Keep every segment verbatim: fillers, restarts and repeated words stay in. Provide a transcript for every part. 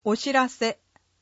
お知らせ、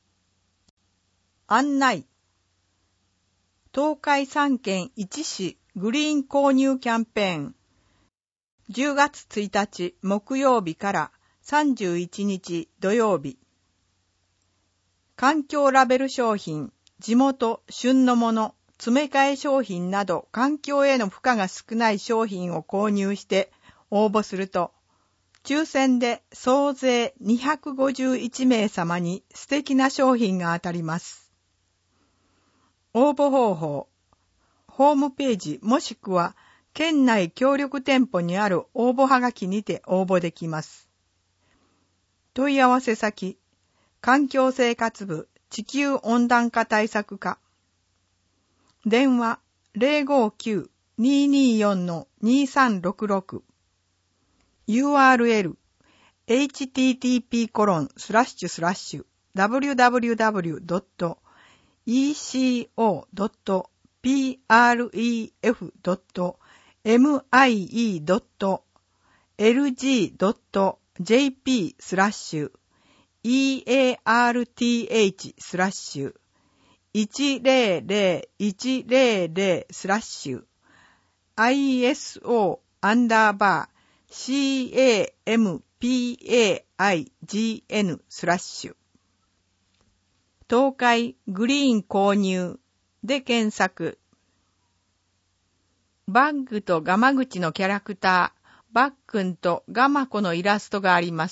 案内、東海さんけんいちしグリーン購入キャンペーン、じゅうがつついたち木曜日からさんじゅういちにち土曜日、環境ラベル商品、地元旬のもの、詰め替え商品など環境への負荷が少ない商品を購入して応募すると、抽選で総勢にひゃくごじゅういちめいさまに素敵な商品が当たります。応募方法、ホームページもしくは県内協力店舗にある応募はがきにて応募できます。問い合わせ先、環境生活部地球温暖化対策課。電話 ゼロごきゅう にーにーよん にーさんろくろく。ユーアールエル エイチティーティーピーコロンスラッシュスラッシュダブリュダブリュダブリュドットイーシーオードットピーアールイーエフドットエムアイイードットエルジードットジェーピースラッシュイーエーアールティーエイチスラッシュいちゼロゼロいちゼロゼロスラッシュ アイエスオー アンダーバー シーエーエムピーエーアイジーエヌ スラッシュ東海グリーン購入で検索。バッグとガマ口のキャラクター、バックンとガマコのイラストがあります。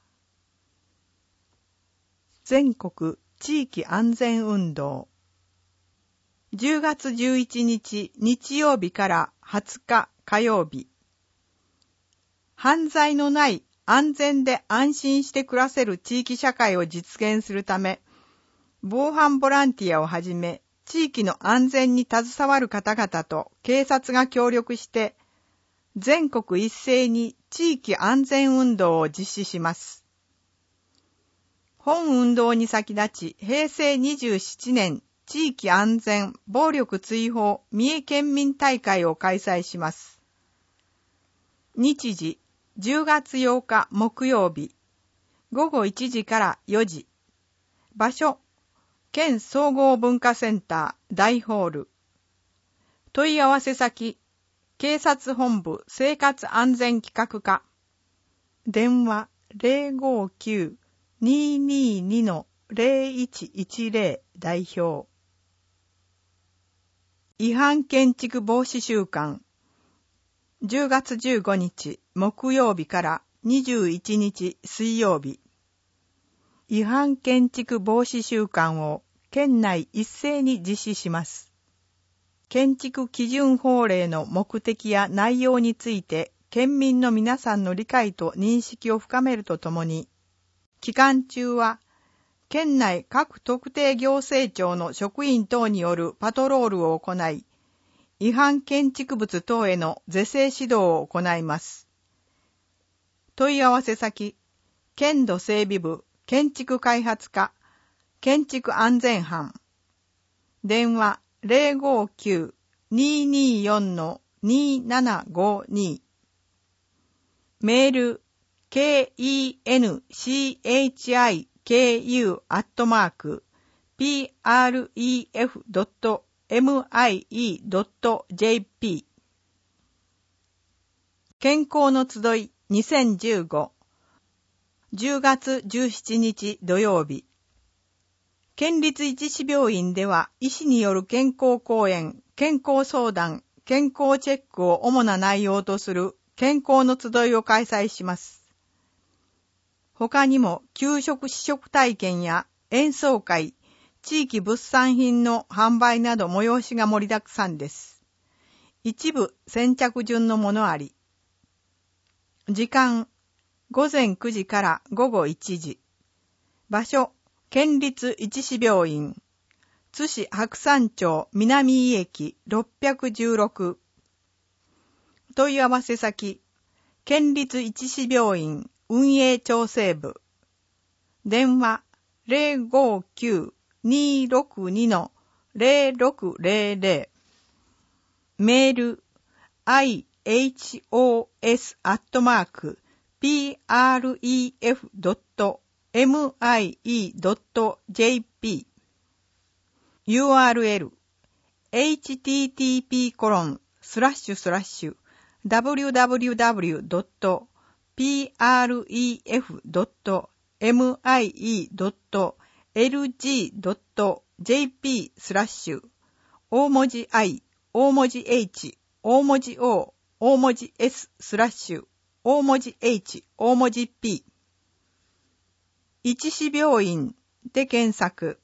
全国地域安全運動。じゅうがつじゅういちにち日曜日からはつか火曜日。犯罪のない安全で安心して暮らせる地域社会を実現するため、防犯ボランティアをはじめ、地域の安全に携わる方々と警察が協力して、全国一斉に地域安全運動を実施します。本運動に先立ち、へいせいにじゅうななねん地域安全暴力追放三重県民大会を開催します。日時、じゅうがつようか木曜日、ごごいちじからよじ。場所、県総合文化センター大ホール。問い合わせ先、警察本部生活安全企画課。電話 ゼロごきゅう にーにーにー ゼロいちいちゼロ 代表。違反建築防止週間。じゅうがつじゅうごにち木曜日からにじゅういちにち水曜日。違反建築防止週間を県内一斉に実施します。建築基準法令の目的や内容について県民の皆さんの理解と認識を深めるとともに、期間中は県内各特定行政庁の職員等によるパトロールを行い、違反建築物等への是正指導を行います。問い合わせ先、県土整備部建築開発課建築安全班。電話 ゼロごきゅう にーにーよん にーななごに。メール ケーイーエヌシーエイチアイケーユー アットマーク ピーアールイーエフ ドット エムアイイー ドット ジェーピー。健康の集いにせんじゅうご。じゅうがつじゅうしちにち土曜日。県立一市病院では医師による健康講演、健康相談、健康チェックを主な内容とする健康の集いを開催します。他にも給食試食体験や演奏会、地域物産品の販売など催しが盛りだくさんです。一部先着順のものあり。時間、ごぜんくじからごごいちじ。場所、県立一市病院。津市白山町南井駅ろっぴゃくじゅうろく。問い合わせ先、県立一市病院運営調整部。電話 ゼロごきゅう にーろくに ゼロろくゼロゼロ。メール アイエイチオーエス アットマーク ピーアールイーエフ ドットエムアイイードットジェーピー ユーアールエル エイチティーティーピーコロンスラッシュスラッシュ ダブリューダブリューダブリュードットピーアールイーエフドットエムアイイードットエルジードットジェーピー スラッシュ大文字 I、大文字 H、大文字 O、大文字 S スラッシュ大文字 H、大文字 P。一市病院で検索。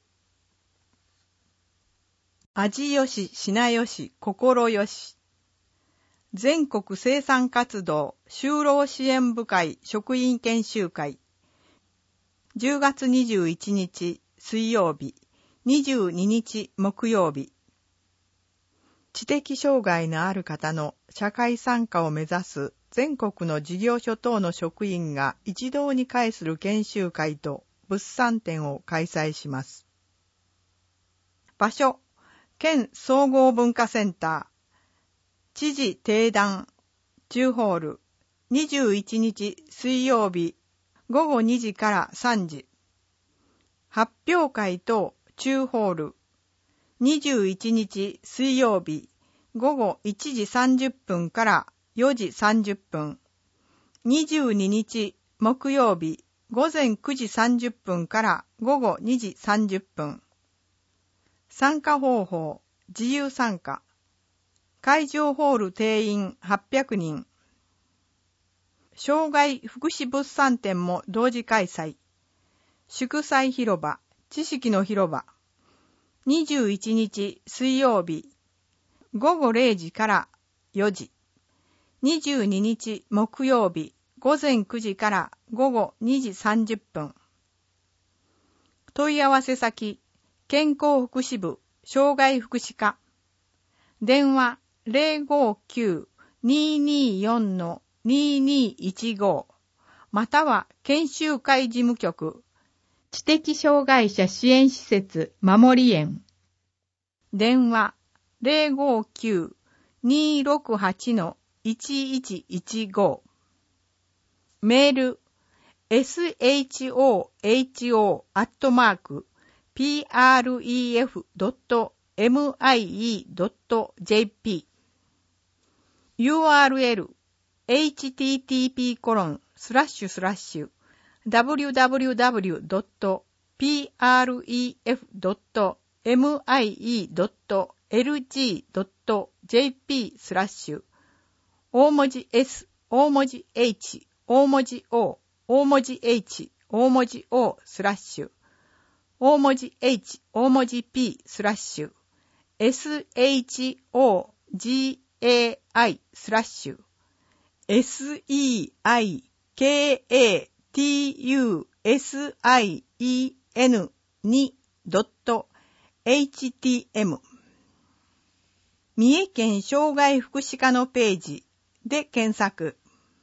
味よし、品よし、心よし。全国生産活動就労支援部会職員研修会。じゅうがつにじゅういちにち水曜日、にじゅうににち木曜日。知的障害のある方の社会参加を目指す全国の事業所等の職員が一堂に会する研修会と物産展を開催します。場所、県総合文化センター、知事定談、中ホール、にじゅういちにち水曜日、ごごにじからさんじ。発表会等中ホール、にじゅういちにち水曜日、ごごいちじさんじゅっぷんからよじさんじゅっぷん。にじゅうににち木曜日、ごぜんくじさんじゅっぷんからごごにじさんじゅっぷん。参加方法、自由参加。会場ホール定員はっぴゃくにん。障害福祉物産展も同時開催。祝祭広場、知識の広場。にじゅういちにち水曜日、ごごれいじからよじ。にじゅうににち木曜日、ごぜんくじからごごにじさんじゅっぷん。問い合わせ先、健康福祉部、障害福祉課。電話 ゼロごきゅう にーにーよん にーにーいちご または研修会事務局、知的障害者支援施設守り園。電話 ゼロごきゅう にーろくはち いちいちいちご。メール エスエイチオーエイチオー アットマーク ピーアールイーエフ ドット エムアイイー ドット ジェーピー ユーアールエル エイチティーティーピーコロンスラッシュスラッシュ ダブリューダブリューダブリュー ドット ピーアールイーエフ ドット エムアイイー ドット エルジー ドット ジェーピー スラッシュ大文字 S、大文字 H、大文字 O、大文字 H、大文字 O スラッシュ大文字 H、大文字 P スラッシュ エスエイチオージーエーアイ スラッシュ エスイーアイケーエーティーユーエスアイイーエヌ に ドット エイチティーエム 三重県障害福祉課のページで検索。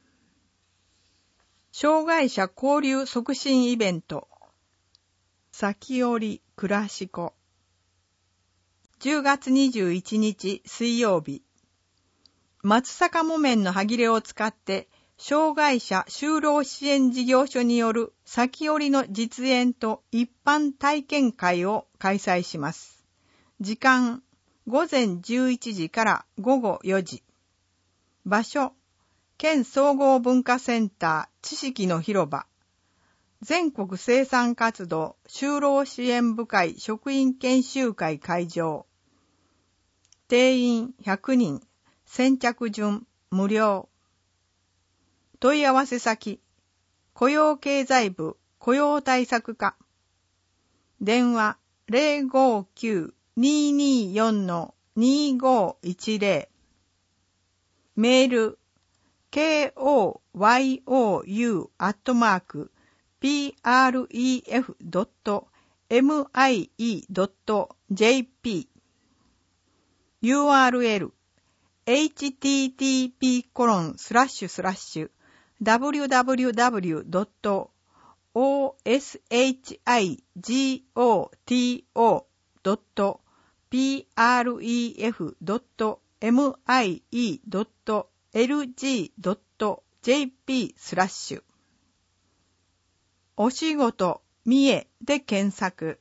障害者交流促進イベント。先折クラシコ。じゅうがつにじゅういちにち水曜日。松阪木綿の端切れを使って障害者就労支援事業所による先折の実演と一般体験会を開催します。時間ごぜんじゅういちじからごごよじ。場所県総合文化センター知識の広場。全国生産活動就労支援部会職員研修会会場。定員ひゃくにん。先着順無料。問い合わせ先雇用経済部雇用対策課。電話 ゼロごきゅう にーにーよん にーごいちゼロ。メール ケーオーワイオーユー アットマーク ピーアールイーエフ ドット エムアイイー ドット ジェーピー ユーアールエル エイチティーティーピーコロンスラッシュスラッシュ ダブリューダブリューダブリュー ドット オーエスエイチアイジーオーティーオー ドット ピーアールイーエフ ドット エムアイイー ドット エルジー ドット ジェーピー スラッシュお仕事、三重で検索。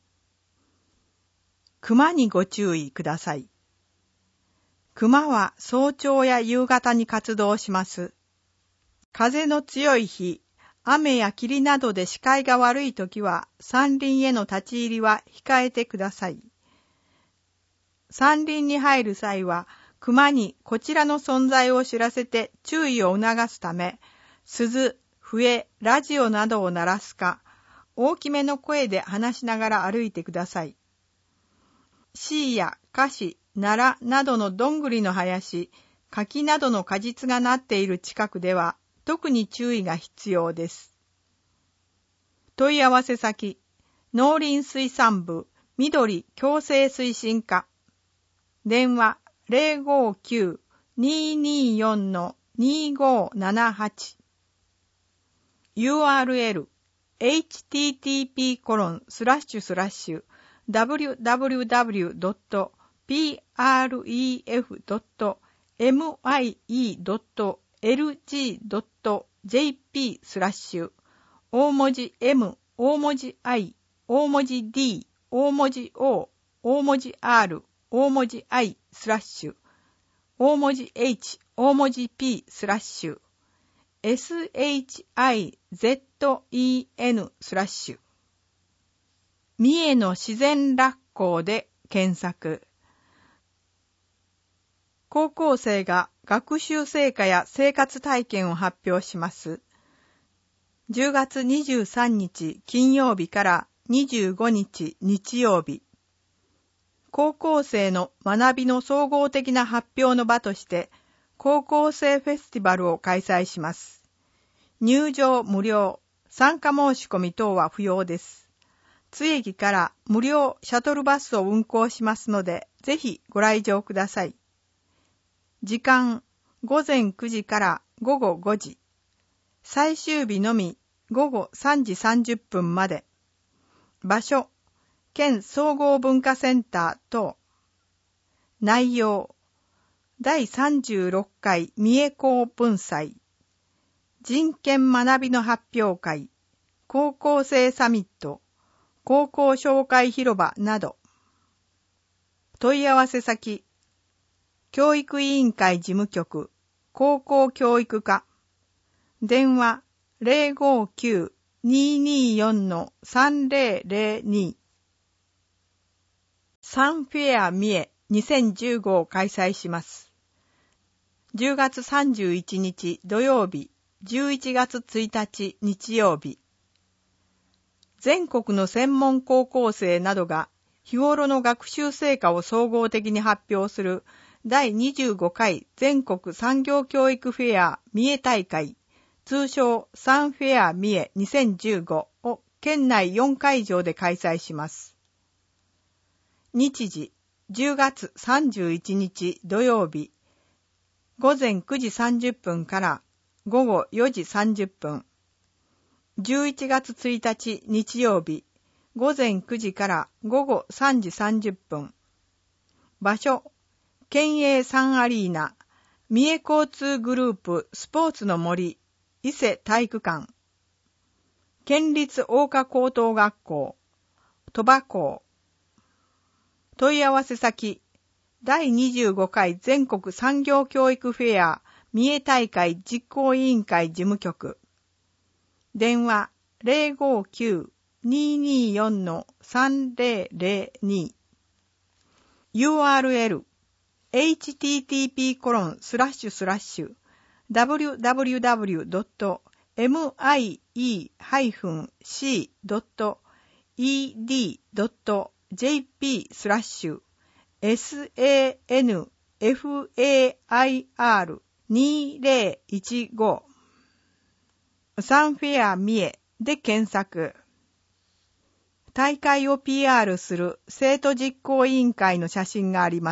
熊にご注意ください。熊は早朝や夕方に活動します。風の強い日、雨や霧などで視界が悪いときは山林への立ち入りは控えてください。山林に入る際は熊にこちらの存在を知らせて注意を促すため、鈴、笛、ラジオなどを鳴らすか、大きめの声で話しながら歩いてください。シイやカシ、ナラなどのどんぐりの林、柿などの果実がなっている近くでは特に注意が必要です。問い合わせ先、農林水産部緑共生推進課。電話 ゼロごきゅう にーにーよん にーごーななはち。ユーアールエル エイチティーティーピーコロンスラッシュスラッシュダブリューダブリューダブリュードットピーアールイーエフドットエムアイイードットエルジードットジェーピー スラッシュ大文字 M、大文字 I、大文字 D、大文字 O、大文字 R、大文字 I スラッシュ大文字 H、大文字 P スラッシュエスエイチアイゼットイーエヌ スラッシュ三重の自然楽校で検索。高校生が学習成果や生活体験を発表します。じゅうがつにじゅうさんにち金曜日からにじゅうごにち日曜日。高校生の学びの総合的な発表の場として高校生フェスティバルを開催します。入場無料、参加申し込み等は不要です。津駅から無料シャトルバスを運行しますので、ぜひご来場ください。時間、ごぜんくじからごごごじ。最終日のみごごさんじさんじゅっぷんまで。場所、県総合文化センター等。内容、だいさんじゅうろっかい三重校文祭。人権学びの発表会、高校生サミット、高校紹介広場など。問い合わせ先、教育委員会事務局、高校教育課。電話 ゼロごきゅう にーにーよん さんぜろぜろに。サンフェア三重にせんじゅうごを開催します。じゅうがつさんじゅういちにち土曜日、じゅういちがつついたち日曜日。全国の専門高校生などが日頃の学習成果を総合的に発表するだいにじゅうごかい全国産業教育フェア三重大会、通称サンフェア三重にせんじゅうごを県内よんかいじょうで開催します。日時、じゅうがつさんじゅういちにち土曜日、ごぜんくじさんじゅっぷんからごごよじさんじゅっぷん。じゅういちがつついたち日曜日、ごぜんくじからごごさんじさんじゅっぷん。場所、県営サンアリーナ、三重交通グループスポーツの森、伊勢体育館。県立大科高等学校、鳥羽校。問い合わせ先、だいにじゅうごかい全国産業教育フェア三重大会実行委員会事務局。電話 ゼロごきゅう にーにーよん さんぜろぜろに。ユーアールエル エイチティーティーピーコロンスラッシュスラッシュダブリューダブリューダブリュードットエムアイイーシードットイーディードットジェーピー スラッシュエスエーエヌエフエーアイアールにせんじゅうご。サンフェア三重で検索。大会を ピーアール する生徒実行委員会の写真があります。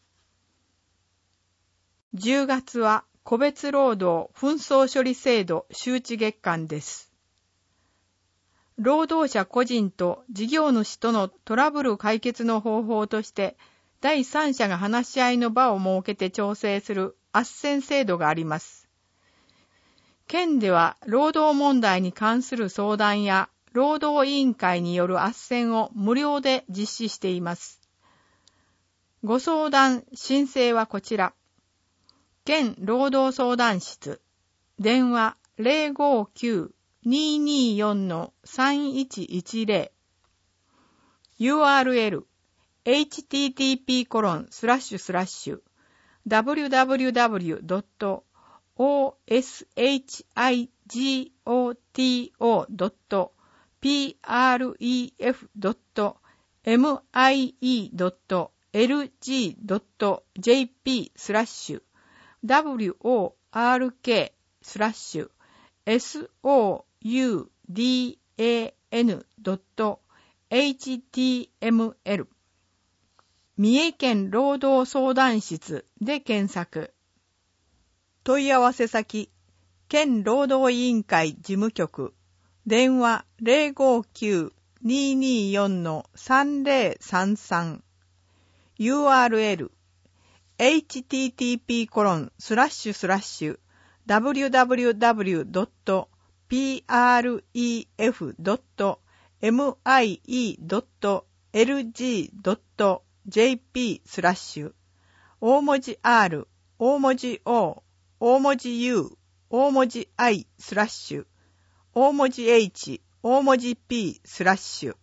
じゅうがつは個別労働紛争処理制度周知月間です。労働者個人と事業主とのトラブル解決の方法として第三者が話し合いの場を設けて調整する斡旋制度があります。 県では労働問題に関する相談や労働委員会による斡旋を無料で実施しています。ご相談申請はこちら。県労働相談室。電話 ゼロごきゅう にーにーよん さんいちいちゼロ。ユーアールエル エイチティーティーピーコロンスラッシュスラッシュ ダブリュダブリュダブリュドットオーエスエイチアイジオーティーオードットピーアールイーエフドットエムアイイードットエルジードットジェーピースラッシュ ダブリュオーアールケースラッシュ エスオーユーディーエーエヌドットエイチティーエムエル 三重県労働相談室で検索。問い合わせ先、県労働委員会事務局、電話 ゼロごきゅう にーにーよん さんゼロさんさん ユーアールエル エイチティーティーピーコロンスラッシュスラッシュ ダブリュダブリュダブリュドットピーアールイーエフドットエムアイイードットエルジードットジェーピースラッシュ大文字 R 大文字 O 大文字 U 大文字 I スラッシュ大文字 H 大文字 P スラッシュ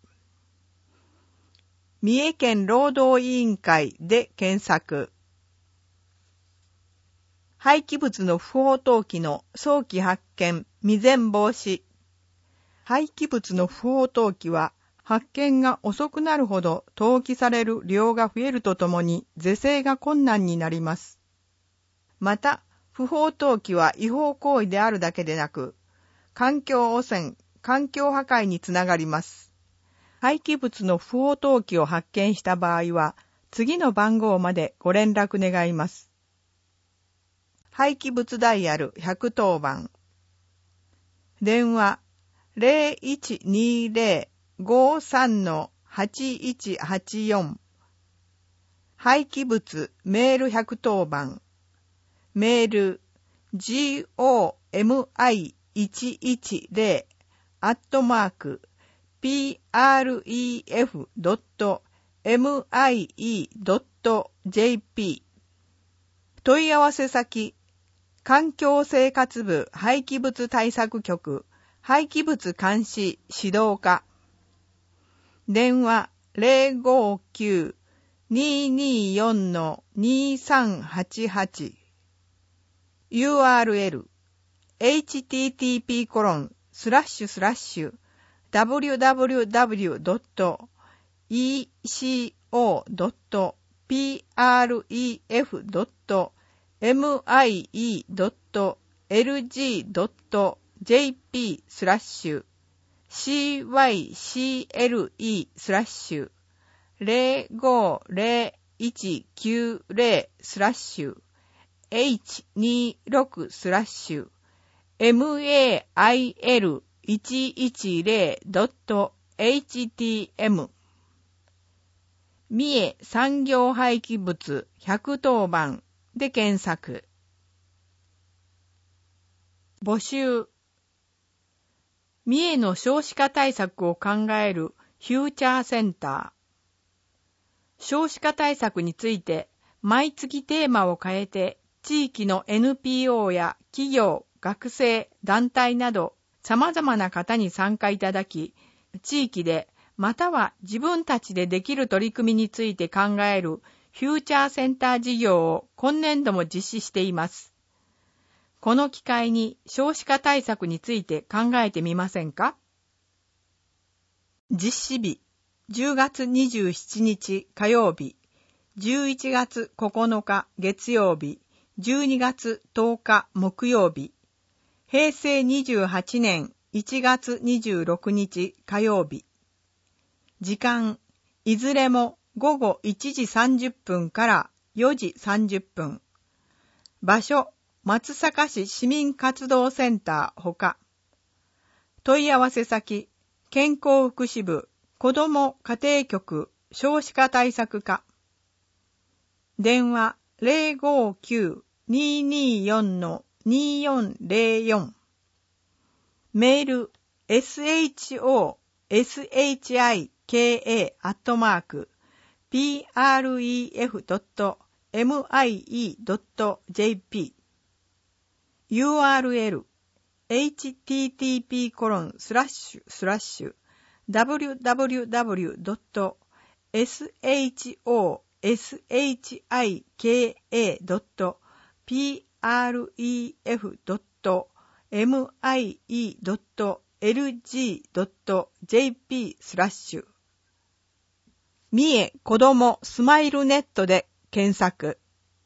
三重県労働委員会で検索。廃棄物の不法投棄の早期発見、未然防止。廃棄物の不法投棄は発見が遅くなるほど投棄される量が増えるとともに是正が困難になります。また、不法投棄は違法行為であるだけでなく、環境汚染、環境破壊につながります。廃棄物の不法投棄を発見した場合は、次の番号までご連絡願います。廃棄物ダイヤルひゃくとおばん。電話 ゼロいちにゼロ ごさん はちいちはちよん。廃棄物メールひゃくとおばん。メール ジーオーエムアイいちいちゼロ アットマーク ピーアールイーエフドットエムアイイードットジェーピー 問い合わせ先環境生活部廃棄物対策局廃棄物監視指導課電話 ゼロごきゅう にーにーよん にーさんはちはち ユーアールエル エイチティーティーピーコロンスラッシュスラッシュ ダブリュダブリュダブリュドットイーシーオードットピーアールイーエフドットエムアイイードットエルジードットジェーピースラッシュシーワイシーエルイースラッシュゼロごゼロいちきゅうゼロスラッシュエイチにじゅうろくスラッシュエムエーアイエルいちいちゼロドットエイチティーエム 三重産業廃棄物ひゃくとおばんで検索。募集。三重の少子化対策を考えるフューチャーセンター。少子化対策について毎月テーマを変えて地域の エヌピーオー や企業、学生、団体など様々な方に参加いただき、地域でまたは自分たちでできる取り組みについて考えるフューチャーセンター事業を今年度も実施しています。この機会に少子化対策について考えてみませんか？実施日、じゅうがつにじゅうしちにち火曜日、じゅういちがつここのか月曜日、じゅうにがつとおか木曜日、へいせいにじゅうはちねんいちがつにじゅうろくにち火曜日。時間、いずれもごごいちじさんじゅっぷんからよじさんじゅっぷん。場所、松阪市市民活動センターほか。問い合わせ先、健康福祉部、子ども家庭局、少子化対策課。電話ゼロごきゅう にーにーよん にーよんゼロよん。 メール エスエイチオーエスエイチアイケーエー アットマーク ピーアールイーエフドットエムアイイードットジェーピー ユーアールエル エイチティーティーピーコロンスラッシュスラッシュダブリュダブリュダブリュドットエスエイチオーエスエイチアイケーエードットピーアールイーエフドットエムアイイードットエルジードットジェーピー スラッシュ三重子どもスマイルネットで検索。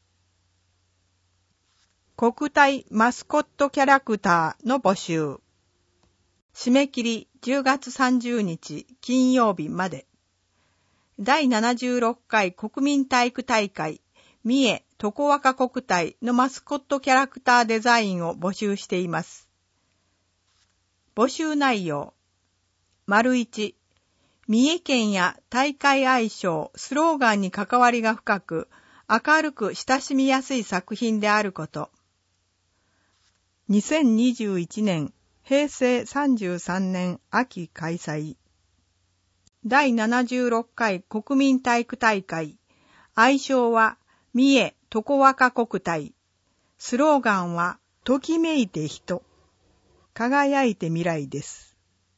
国体マスコットキャラクターの募集。締め切りじゅうがつさんじゅうにち金曜日まで。だいななじゅうろっかい国民体育大会三重常若国体のマスコットキャラクターデザインを募集しています。募集内容。丸いち、三重県や大会愛称、スローガンに関わりが深く、明るく親しみやすい作品であること。にせんにじゅういちねん、へいせいさんじゅうさんねん秋開催。だいななじゅうろっかい国民体育大会。愛称は三重常若国体。スローガンは、ときめいて人。輝いて未来です。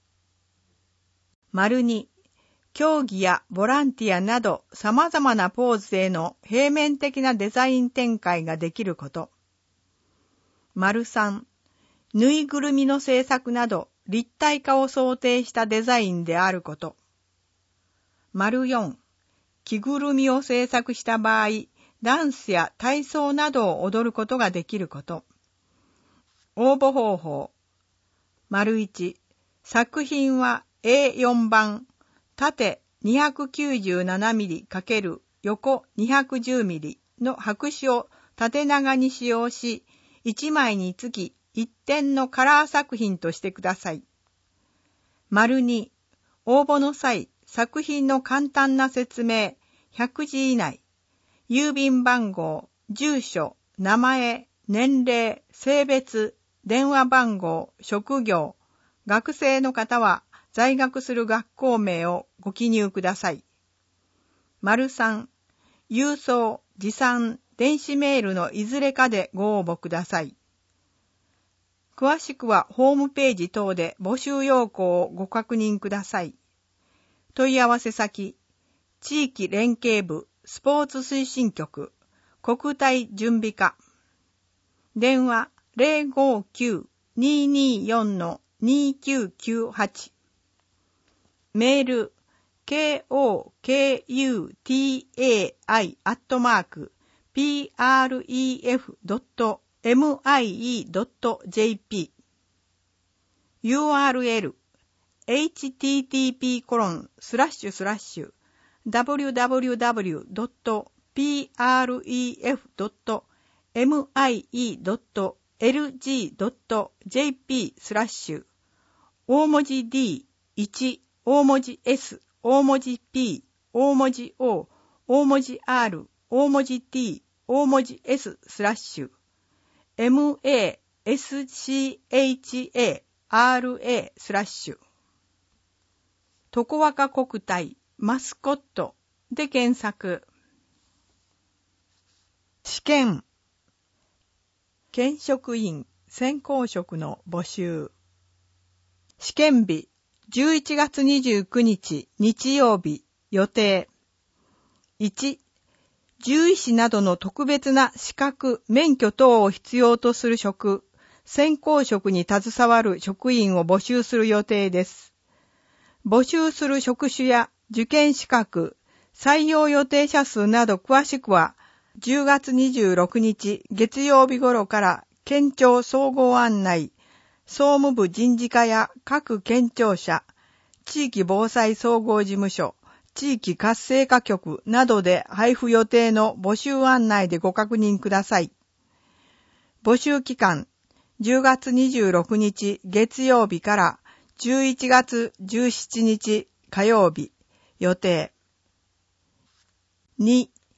丸に、競技やボランティアなど様々なポーズへの平面的なデザイン展開ができること。丸さん、ぬいぐるみの制作など立体化を想定したデザインであること。丸よん、着ぐるみを制作した場合、ダンスや体操などを踊ることができること。応募方法。丸いち、作品は エーよん 版、縦 にひゃくきゅうじゅうななミリ× 横 にひゃくじゅうミリ の白紙を縦長に使用し、いちまいにつきいってんのカラー作品としてください。丸に、応募の際、作品の簡単な説明、ひゃくじ以内、郵便番号、住所、名前、年齢、性別、電話番号、職業、学生の方は在学する学校名をご記入ください。丸さん、郵送、持参、電子メールのいずれかでご応募ください。詳しくはホームページ等で募集要項をご確認ください。問い合わせ先、地域連携部スポーツ推進局、国体準備課。電話 ゼロごきゅう にーにーよん にーきゅうきゅうはち。メール ケーオーケーユーティーエーアイ アットマーク ピーアールイーエフドットエムアイイードットジェーピー ユーアールエル エイチティーティーピーコロンスラッシュスラッシュダブリュダブリュダブリュドットピーアールイーエフドットエムアイイードットエルジードットジェーピー スラッシュ大文字 ディーいち 大文字 エス 大文字 ピー 大文字 オー 大文字 アール 大文字 ティー 大文字 エス スラッシュ エムエーエスシーエイチエーアールエー スラッシュ常若国体マスコットで検索。試験検職員選考職の募集。試験日じゅういちがつにじゅうくにち日曜日予定。いち、獣医師などの特別な資格、免許等を必要とする職、選考職に携わる職員を募集する予定です。募集する職種や受験資格、採用予定者数など詳しくは、じゅうがつにじゅうろくにち月曜日頃から県庁総合案内、総務部人事課や各県庁舎、地域防災総合事務所、地域活性化局などで配布予定の募集案内でご確認ください。募集期間、じゅうがつにじゅうろくにち月曜日からじゅういちがつじゅうしちにち火曜日予定。に、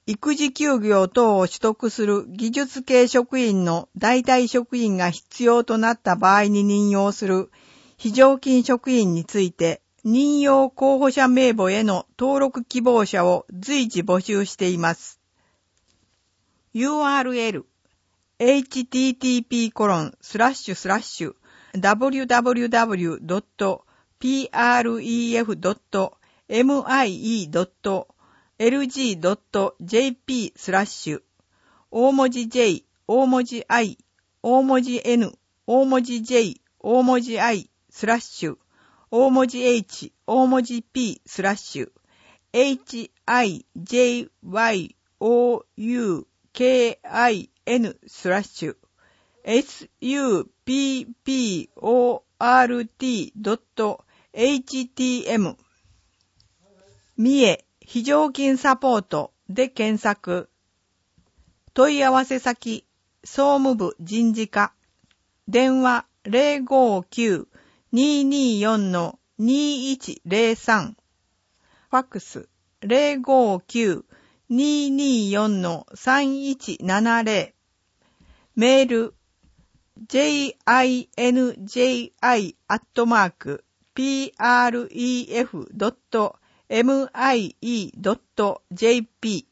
育児休業等を取得する技術系職員の代替職員が必要となった場合に任用する非常勤職員について、任用候補者名簿への登録希望者を随時募集しています。ユーアールエル エイチティーティーピーコロンスラッシュスラッシュダブリュダブリュダブリュドットピーアールイーエフドットエムアイイードットエルジードットジェーピー スラッシュ大文字 J、大文字 I、大文字 N、大文字 J、大文字 I、スラッシュ大文字 H、大文字 P、スラッシュ エイチアイジェイワイオーユーケーアイエヌ スラッシュ エスユーピーピーオーアールティードットエイチティーエム 三重非常勤サポートで検索。問い合わせ先、総務部人事課。電話 ゼロごきゅう にーにーよん にーいちゼロさん。ファックス ゼロごきゅう にーにーよん さんいちななゼロ。メール ジェイアイエヌジェイアイ アットマーク ピーアールイーエフ ドット エムアイイー ドット ジェーピー